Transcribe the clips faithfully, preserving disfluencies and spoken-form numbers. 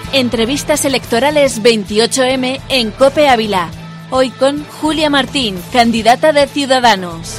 Entrevistas electorales veintiocho eme en COPE Ávila. Hoy con Julia Martín, candidata de Ciudadanos.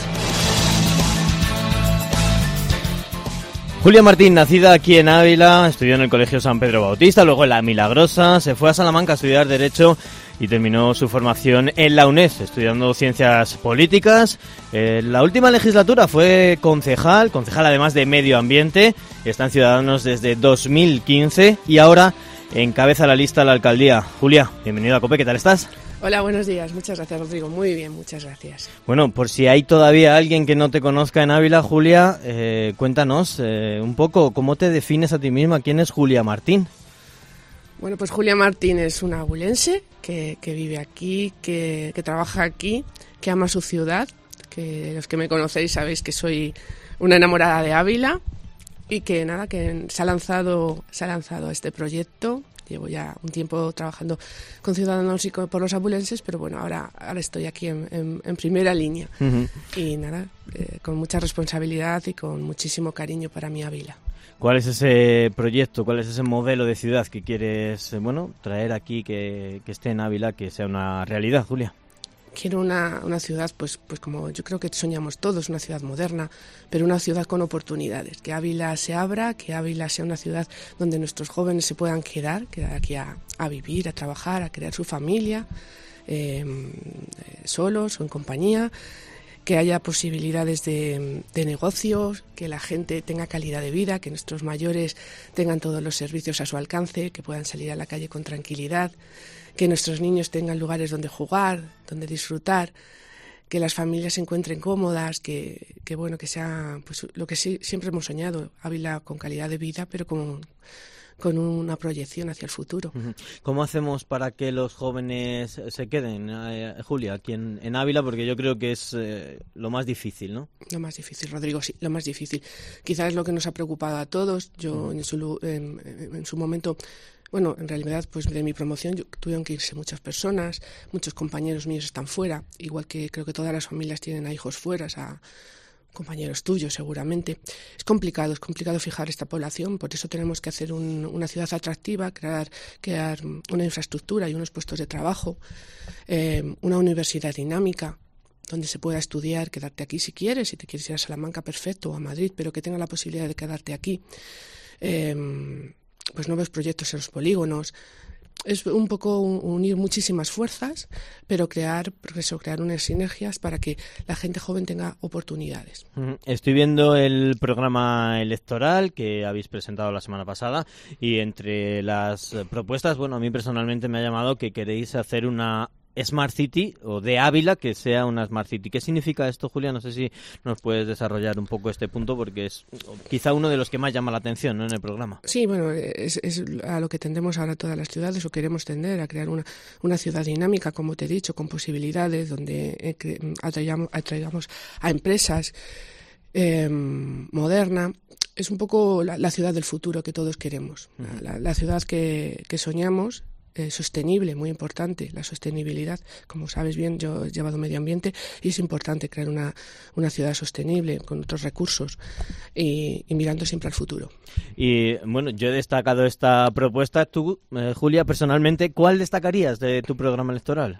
Julia Martín, nacida aquí en Ávila, estudió en el Colegio San Pedro Bautista, luego en La Milagrosa, se fue a Salamanca a estudiar Derecho y terminó su formación en la UNED, estudiando Ciencias Políticas. En la última legislatura fue concejal, concejal además de Medio Ambiente, está en Ciudadanos desde dos mil quince y ahora encabeza la lista a la alcaldía. Julia, bienvenida a COPE, ¿qué tal estás? Hola, buenos días. Muchas gracias, Rodrigo. Muy bien, muchas gracias. Bueno, por si hay todavía alguien que no te conozca en Ávila, Julia, eh, cuéntanos eh, un poco cómo te defines a ti misma. ¿Quién es Julia Martín? Bueno, pues Julia Martín es una abulense que, que vive aquí, que, que trabaja aquí, que ama su ciudad, que los que me conocéis sabéis que soy una enamorada de Ávila y que nada, que se ha lanzado, se ha lanzado a este proyecto. Llevo ya un tiempo trabajando con Ciudadanos y con, por los abulenses, pero bueno, ahora, ahora estoy aquí en, en, en primera línea. Uh-huh. Y nada, eh, con mucha responsabilidad y con muchísimo cariño para mi Ávila. ¿Cuál es ese proyecto, cuál es ese modelo de ciudad que quieres, bueno, traer aquí, que, que esté en Ávila, que sea una realidad, Julia? Quiero una, una ciudad, pues, pues como yo creo que soñamos todos, una ciudad moderna, pero una ciudad con oportunidades. Que Ávila se abra, que Ávila sea una ciudad donde nuestros jóvenes se puedan quedar, quedar aquí a, a vivir, a trabajar, a crear su familia, eh, solos o en compañía. Que haya posibilidades de, de negocios, que la gente tenga calidad de vida, que nuestros mayores tengan todos los servicios a su alcance, que puedan salir a la calle con tranquilidad, que nuestros niños tengan lugares donde jugar, donde disfrutar, que las familias se encuentren cómodas, que, que bueno, que sea pues lo que sí, siempre hemos soñado, Ávila con calidad de vida, pero con, con una proyección hacia el futuro. ¿Cómo hacemos para que los jóvenes se queden, eh, Julia, aquí en, en Ávila? Porque yo creo que es eh, lo más difícil, ¿no? Lo más difícil, Rodrigo, sí, lo más difícil. Quizás es lo que nos ha preocupado a todos. Yo uh-huh. en, su, en, en su momento... Bueno, en realidad, pues de mi promoción yo, tuvieron que irse muchas personas, muchos compañeros míos están fuera, igual que creo que todas las familias tienen a hijos fuera, a compañeros tuyos seguramente. Es complicado, es complicado fijar esta población, por eso tenemos que hacer un, una ciudad atractiva, crear, crear una infraestructura y unos puestos de trabajo, eh, una universidad dinámica, donde se pueda estudiar, quedarte aquí si quieres, si te quieres ir a Salamanca, perfecto, o a Madrid, pero que tenga la posibilidad de quedarte aquí. Eh, pues nuevos proyectos en los polígonos. Es un poco unir muchísimas fuerzas, pero crear progreso, crear unas sinergias para que la gente joven tenga oportunidades. Estoy viendo el programa electoral que habéis presentado la semana pasada y entre las propuestas, bueno, a mí personalmente me ha llamado que queréis hacer una Smart City o de Ávila que sea una Smart City. ¿Qué significa esto, Julia? No sé si nos puedes desarrollar un poco este punto porque es quizá uno de los que más llama la atención, ¿no?, en el programa. Sí, bueno, es, es a lo que tendemos ahora todas las ciudades o queremos tender a crear una, una ciudad dinámica, como te he dicho, con posibilidades donde eh, atraigamos, atraigamos a empresas eh, moderna. Es un poco la, la ciudad del futuro que todos queremos, uh-huh. la, la ciudad que, que soñamos. Eh, sostenible, muy importante, la sostenibilidad. Como sabes bien, yo he llevado medio ambiente y es importante crear una, una ciudad sostenible con otros recursos y, y mirando siempre al futuro. Y bueno, yo he destacado esta propuesta. Tú, eh, Julia, personalmente, ¿cuál destacarías de tu programa electoral?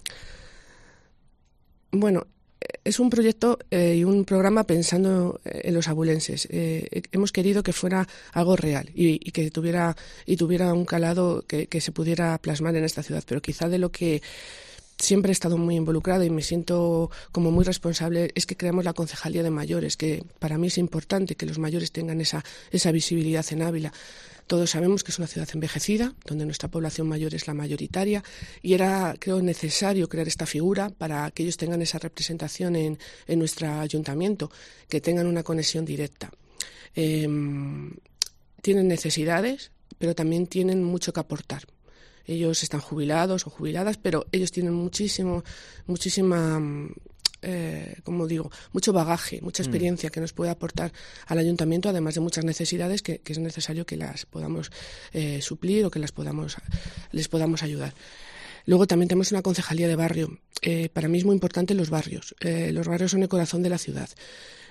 Bueno, es un proyecto eh, y un programa pensando en los abulenses. Eh, hemos querido que fuera algo real y, y que tuviera y tuviera un calado que, que se pudiera plasmar en esta ciudad. Pero quizá de lo que siempre he estado muy involucrada y me siento como muy responsable es que creamos la concejalía de mayores, que para mí es importante que los mayores tengan esa, esa visibilidad en Ávila. Todos sabemos que es una ciudad envejecida, donde nuestra población mayor es la mayoritaria, y era, creo, necesario crear esta figura para que ellos tengan esa representación en, en nuestro ayuntamiento, que tengan una conexión directa. Eh, tienen necesidades, pero también tienen mucho que aportar. Ellos están jubilados o jubiladas, pero ellos tienen muchísimo, muchísima... Eh, como digo, mucho bagaje, mucha experiencia mm. que nos puede aportar al ayuntamiento, además de muchas necesidades que, que es necesario que las podamos eh, suplir o que las podamos, les podamos ayudar. Luego también tenemos una concejalía de barrio. Eh, para mí es muy importante los barrios. Eh, los barrios son el corazón de la ciudad.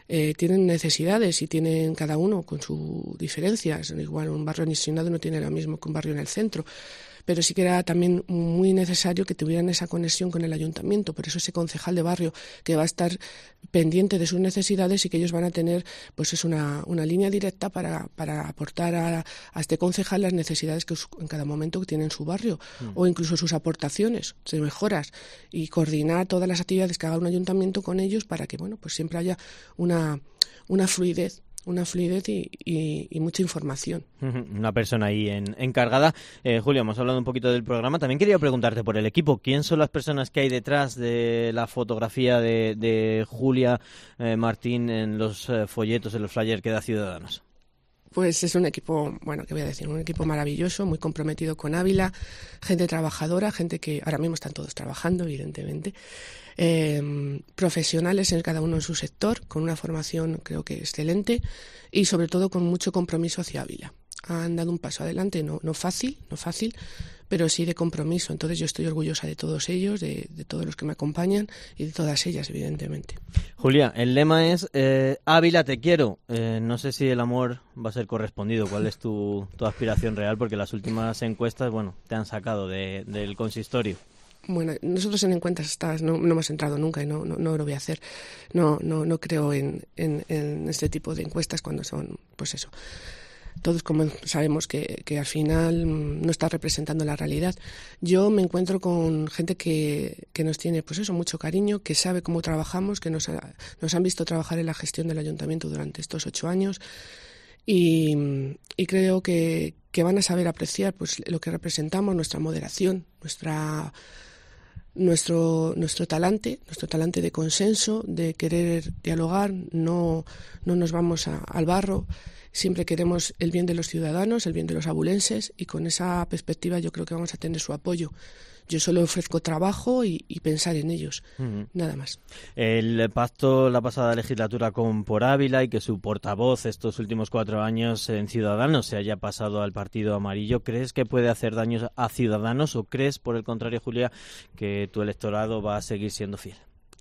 eh, tienen necesidades y tienen cada uno con sus diferencias. Igual un barrio anexionado no tiene lo mismo que un barrio en el centro. Pero sí que era también muy necesario que tuvieran esa conexión con el ayuntamiento. Por eso ese concejal de barrio que va a estar pendiente de sus necesidades y que ellos van a tener pues es una, una línea directa para, para aportar a, a este concejal las necesidades que en cada momento tiene en su barrio mm. o incluso sus aportaciones de mejoras y coordinar todas las actividades que haga un ayuntamiento con ellos para que bueno pues siempre haya una, una fluidez. Una fluidez y, y, y mucha información. Una persona ahí en, encargada. Eh, Julio, hemos hablado un poquito del programa. También quería preguntarte por el equipo. ¿Quién son las personas que hay detrás de la fotografía de, de Julia eh, Martín en los eh, folletos, en los flyers que da Ciudadanos? Pues es un equipo, bueno, ¿qué voy a decir? Un equipo maravilloso, muy comprometido con Ávila, gente trabajadora, gente que ahora mismo están todos trabajando, evidentemente, eh, profesionales en cada uno en su sector, con una formación creo que excelente y sobre todo con mucho compromiso hacia Ávila. Han dado un paso adelante, no, no fácil, no fácil, pero sí de compromiso. Entonces yo estoy orgullosa de todos ellos, de, de todos los que me acompañan y de todas ellas, evidentemente. Julia, el lema es eh, Ávila te quiero. Eh, no sé si el amor va a ser correspondido. ¿Cuál es tu, tu aspiración real? Porque las últimas encuestas, bueno, te han sacado de, del consistorio. Bueno, nosotros en encuestas no, no hemos entrado nunca y no, no, no lo voy a hacer. No, no, no creo en, en, en este tipo de encuestas cuando son, pues eso. Todos como sabemos que, que al final no está representando la realidad. Yo me encuentro con gente que, que nos tiene pues eso, mucho cariño, que sabe cómo trabajamos, que nos, ha, nos han visto trabajar en la gestión del ayuntamiento durante estos ocho años y, y creo que, que van a saber apreciar pues lo que representamos, nuestra moderación, nuestra nuestro nuestro talante, nuestro talante de consenso, de querer dialogar, no, no nos vamos a, al barro. Siempre queremos el bien de los ciudadanos, el bien de los abulenses y con esa perspectiva yo creo que vamos a tener su apoyo. Yo solo ofrezco trabajo y, y pensar en ellos, uh-huh. nada más. El pacto la pasada legislatura con Por Ávila y que su portavoz estos últimos cuatro años en Ciudadanos se haya pasado al Partido Amarillo, ¿crees que puede hacer daños a Ciudadanos o crees, por el contrario, Julia, que tu electorado va a seguir siendo fiel?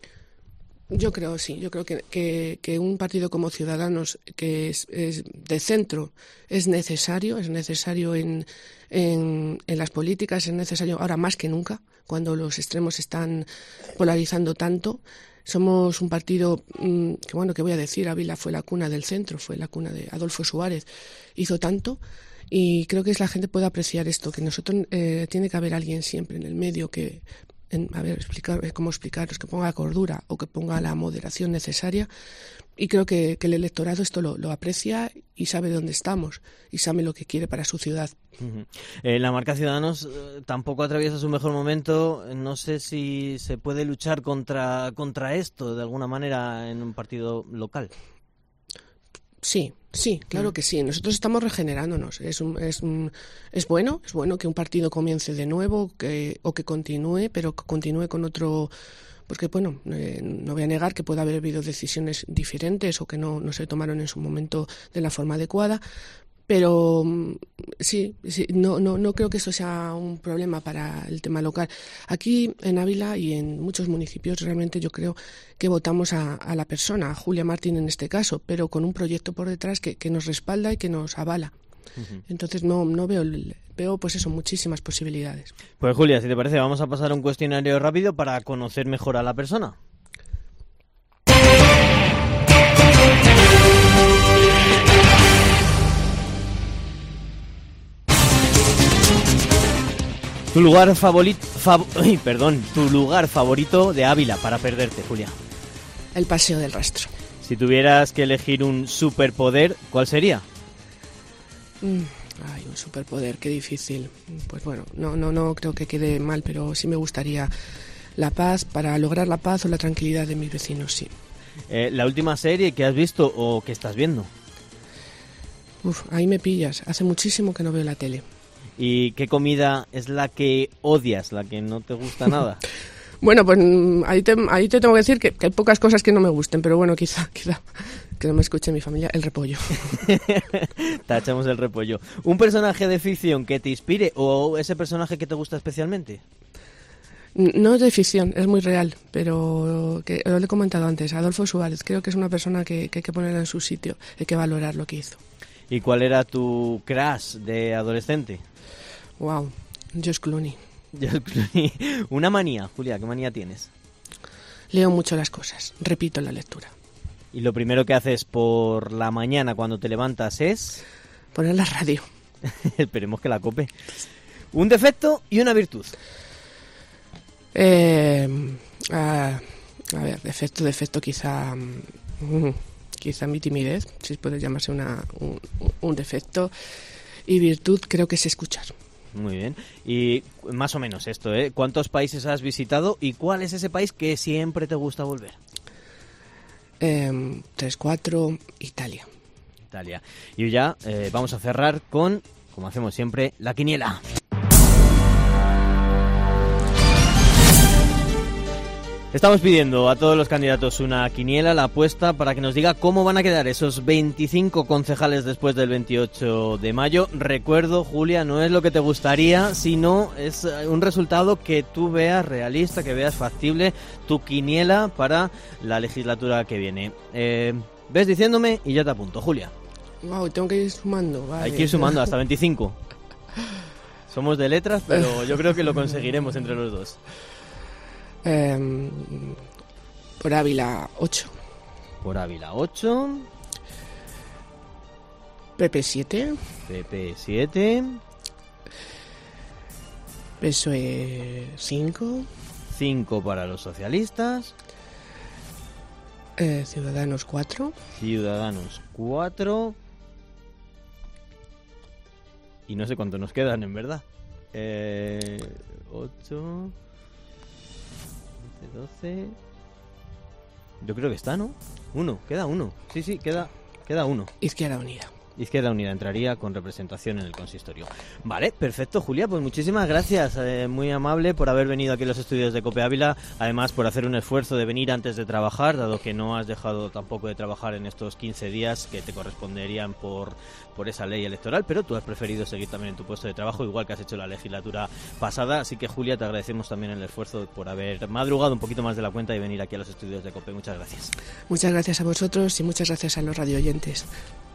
Yo creo, sí, yo creo que, que, que un partido como Ciudadanos, que es, es de centro, es necesario, es necesario en, en, en las políticas, es necesario ahora más que nunca, cuando los extremos están polarizando tanto. Somos un partido mmm, que, bueno, que voy a decir, Ávila fue la cuna del centro, fue la cuna de Adolfo Suárez, hizo tanto. Y creo que la gente puede apreciar esto, que nosotros eh, tiene que haber alguien siempre en el medio que... En, a ver, explicar, cómo explicaros, que ponga cordura o que ponga la moderación necesaria y creo que, que el electorado esto lo, lo aprecia y sabe dónde estamos y sabe lo que quiere para su ciudad. Uh-huh. Eh, la marca Ciudadanos eh, tampoco atraviesa su mejor momento. No sé si se puede luchar contra, contra esto de alguna manera en un partido local. Sí, sí, claro que sí. Nosotros estamos regenerándonos. Es un, es un, es bueno, es bueno que un partido comience de nuevo que, o que continúe, pero que continúe con otro... Porque, bueno, eh, no voy a negar que puede haber habido decisiones diferentes o que no, no se tomaron en su momento de la forma adecuada, pero sí, sí no, no, no creo que eso sea un problema para el tema local. Aquí en Ávila y en muchos municipios realmente yo creo que votamos a, a la persona, a Julia Martín en este caso, pero con un proyecto por detrás que, que nos respalda y que nos avala. Uh-huh. Entonces no, no veo, veo pues eso, muchísimas posibilidades. Pues Julia, si te parece, vamos a pasar a un cuestionario rápido para conocer mejor a la persona. Tu lugar favorito, fav- ay, perdón, tu lugar favorito de Ávila para perderte, Julia. El Paseo del Rastro. Si tuvieras que elegir un superpoder, ¿cuál sería? Mm, ay, un superpoder, qué difícil. Pues bueno, no, no, no creo que quede mal, pero sí me gustaría la paz, para lograr la paz o la tranquilidad de mis vecinos, sí. Eh, ¿La última serie que has visto o que estás viendo? Uf, ahí me pillas. Hace muchísimo que no veo la tele. ¿Y qué comida es la que odias, la que no te gusta nada? Bueno, pues ahí te, ahí te tengo que decir que, que hay pocas cosas que no me gusten, pero bueno, quizá, quizá que no me escuche mi familia, el repollo. Tachamos el repollo. ¿Un personaje de ficción que te inspire o ese personaje que te gusta especialmente? No es de ficción, es muy real, pero que lo he comentado antes, Adolfo Suárez, creo que es una persona que, que hay que poner en su sitio, hay que valorar lo que hizo. ¿Y cuál era tu crush de adolescente? Wow, George Clooney. George Clooney. Una manía, Julia, ¿qué manía tienes? Leo mucho las cosas, repito la lectura. ¿Y lo primero que haces por la mañana cuando te levantas es...? Poner la radio. Esperemos que la cope. Un defecto y una virtud. Eh, a, a ver, defecto, defecto quizá... Mm, quizá mi timidez, si puede llamarse una, un, un defecto. Y virtud creo que es escuchar. Muy bien. Y más o menos esto, ¿eh? ¿Cuántos países has visitado y cuál es ese país que siempre te gusta volver? Eh, tres, cuatro, Italia. Italia. Y ya eh, vamos a cerrar con, como hacemos siempre, la quiniela. Estamos pidiendo a todos los candidatos una quiniela, la apuesta, para que nos diga cómo van a quedar esos veinticinco concejales después del veintiocho de mayo. Recuerdo, Julia, no es lo que te gustaría, sino es un resultado que tú veas realista, que veas factible, tu quiniela para la legislatura que viene. Eh, ¿Ves diciéndome? Y ya te apunto, Julia. Wow, tengo que ir sumando. Vale. Hay que ir sumando hasta veinticinco. Somos de letras, pero yo creo que lo conseguiremos entre los dos. Eh, por Ávila, ocho. Por Ávila, ocho. P P, siete. P P, siete. P S O E, cinco. cinco para los socialistas. Eh, Ciudadanos, cuatro. Ciudadanos, cuatro. Y no sé cuántos nos quedan, en verdad. Eh, ocho... doce... Yo creo que está, ¿no? Uno, queda uno. Sí, sí, queda, queda uno. Izquierda Unida. Izquierda Unida entraría con representación en el consistorio. Vale, perfecto, Julia, pues muchísimas gracias, eh, muy amable por haber venido aquí a los estudios de COPE Ávila, además por hacer un esfuerzo de venir antes de trabajar, dado que no has dejado tampoco de trabajar en estos quince días que te corresponderían por, por esa ley electoral, pero tú has preferido seguir también en tu puesto de trabajo, igual que has hecho la legislatura pasada, así que Julia, te agradecemos también el esfuerzo por haber madrugado un poquito más de la cuenta y venir aquí a los estudios de COPE. Muchas gracias. Muchas gracias a vosotros y muchas gracias a los radioyentes.